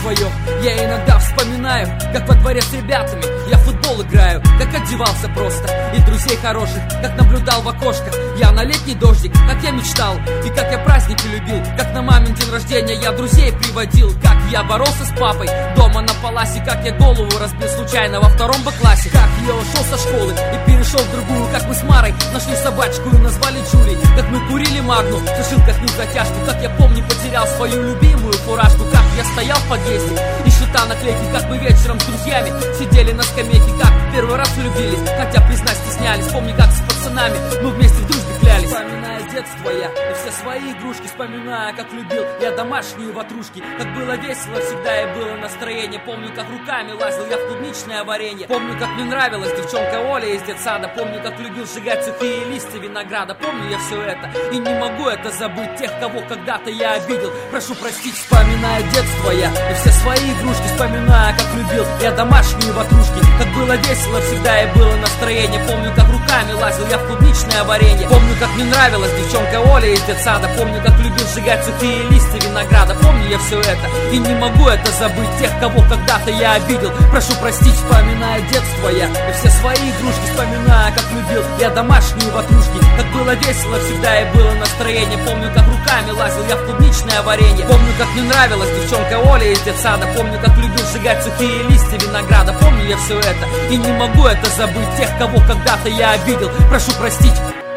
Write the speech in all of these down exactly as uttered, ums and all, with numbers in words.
свое я иногда вспоминаю, как во дворе с ребятами я в футбол играю, как одевался просто, и друзей хороших, как наблюдал в окошко я на летний дождик, как я мечтал, и как я праздники любил, как на мамин день рождения я друзей приводил, как я боролся с папой дома на паласе, как я голову разбил случайно во втором Б-классе, как я ушел со школы и перешел в другую, как мы с Марой нашли собачку и назвали Джулей, как мы курили магну, сушил как нюх затяжку, как я помню потерял свою любимую фуражку, как я стоял в подъезде и считал наклейки, как мы вечером с друзьями сидели на скамейке, как первый раз влюбились, хотя признать стеснялись, помню как с пацанами мы вместе в дружбе клялись. Вспоминая детство я и все свои игрушки, вспоминая как любил я домашние ватрушки, как было весело всегда и было настроение, помню как руками лазил я в клубничное варенье, помню как мне нравилась девчонка Оля из детсада, помню как любил сжигать сухие листья винограда, помню я все это и не могу это забыть, тех кого когда-то я обидел, прошу простить. Вспоминая детство я и все свои игрушки, вспоминая как любил я домашние ватрушки, как было весело всегда и было настроение, помню как руками лазил я в клубничное варенье, помню как мне нравилась девчонка Оля из детсада, помню как любил сжигать сухие листья винограда, помню я все это и не могу это забыть, тех кого когда-то я обидел, прошу простить. Вспоминая детство я и все свои игрушки, вспоминая как любил я домашние ватрушки, как было весело всегда и было настроение, помню как руками лазил я в клубничное варенье, помню как мне нравилась девчонка Оля из детсада, помню как любил сжигать сухие листья винограда, помню я все это и не могу это забыть, тех кого когда-то я обидел, прошу простить.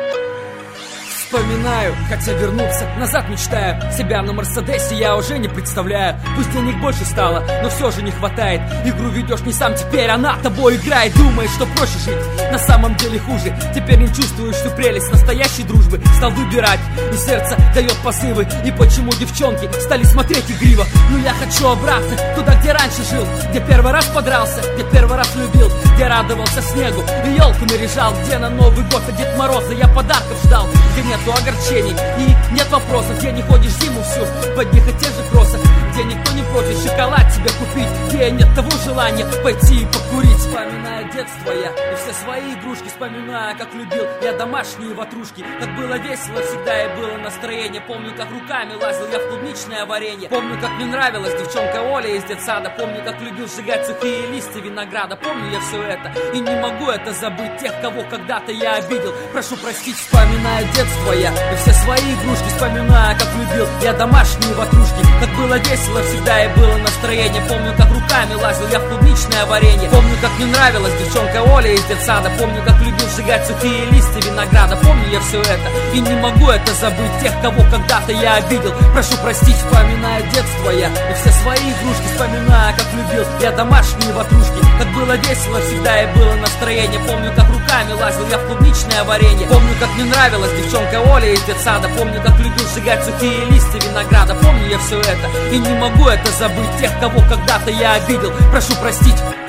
Вспоминаю, хотя вернуться назад мечтаю, себя на Мерседесе я уже не представляю, пусть денег больше стало, но все же не хватает, игру ведешь не сам, теперь она тобой играет, думаешь, что проще жить, на самом деле хуже, теперь не чувствуешь всю прелесть настоящей дружбы, стал выбирать, и сердце дает позывы, и почему девчонки стали смотреть игриво, ну я хочу обратно, туда, где раньше жил, где первый раз подрался, где первый раз любил, где радовался снегу и елку наряжал, где на Новый год от Дед Мороза я подарков ждал, где нет огорчений и нет вопросов, где не ходишь зиму всю в одних и тех же кроссах, где никто не просит шоколад тебе купить, где нет того желания пойти и покурить. Вспоминая детство я и все свои игрушки, вспоминая как любил я домашние ватрушки, как было весело всегда и было настроение, помню как руками лазил я в клубничное варенье, помню как мне нравилась девчонка Оля из детсада, помню как любил сжигать сухие листья винограда, помню я все это и не могу это забыть, тех кого когда-то я обидел, прошу простить. Вспоминая детство я и все свои игрушки, вспоминая как любил я домашние ватрушки, как было весело всегда и было настроение, помню как руками лазил я в клубничное варенье, помню как мне нравилась девчонка Оля из детсада, помню как любил сжигать сухие листья винограда, помню я все это и не могу это забыть, тех кого когда-то я обидел, прошу простить. Вспоминая детство я и все свои игрушки, вспоминая как любил я домашние ватрушки, как было весело всегда и было настроение, помню как руками лазил я в клубничное варенье, помню как мне нравилась девчонка Оля из детсада, помню как любил сжигать сухие листья винограда, помню я все это и не могу это забыть, тех кого когда-то я обидел, прошу простить.